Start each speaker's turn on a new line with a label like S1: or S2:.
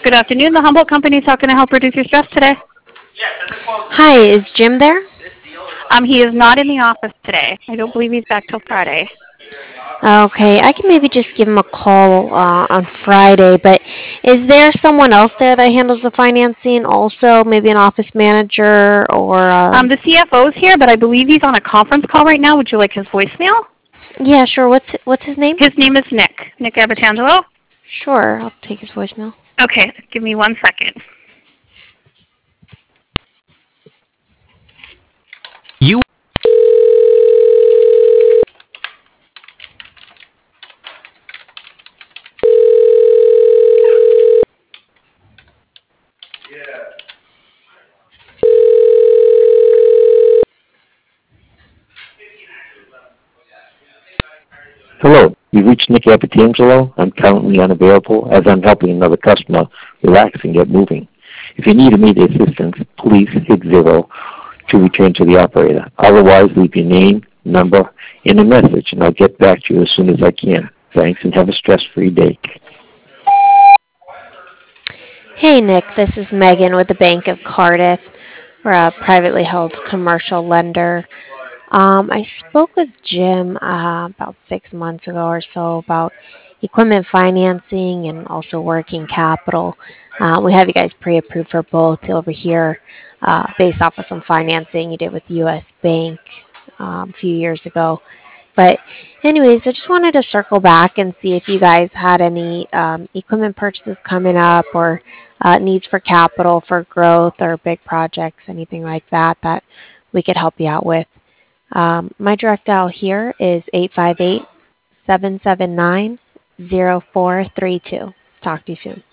S1: Good afternoon. The Humboldt Company is how can I help reduce your stress today?
S2: Hi, is Jim there?
S1: He is not in the office today. I don't believe he's back till Friday.
S2: Okay, I can maybe just give him a call on Friday, but is there someone else there that handles the financing also, maybe an office manager or
S1: The CFO is here, but I believe he's on a conference call right now. Would you like his voicemail?
S2: yeah, sure. What's his name?
S1: His name is Nick Abatangelo.
S2: Sure, I'll take his voicemail.
S1: Okay, give me 1 second.
S3: You
S4: Hello, you've reached Nick Apatangelo. I'm currently unavailable as I'm helping another customer relax and get moving. If you need immediate assistance, please hit 0 to return to the operator. Otherwise, leave your name, number, and a message, and I'll get back to you as soon as I can. Thanks, and have a stress-free day.
S2: Hey Nick, this is Megan with the Bank of Cardiff. We're a privately held commercial lender. I spoke with Jim about 6 months ago or so about equipment financing and also working capital. We have you guys pre-approved for both over here based off of some financing you did with U.S. Bank a few years ago. But anyways, I just wanted to circle back and see if you guys had any equipment purchases coming up or needs for capital for growth or big projects, anything like that that we could help you out with. My direct dial here is 858-779-0432. Talk to you soon.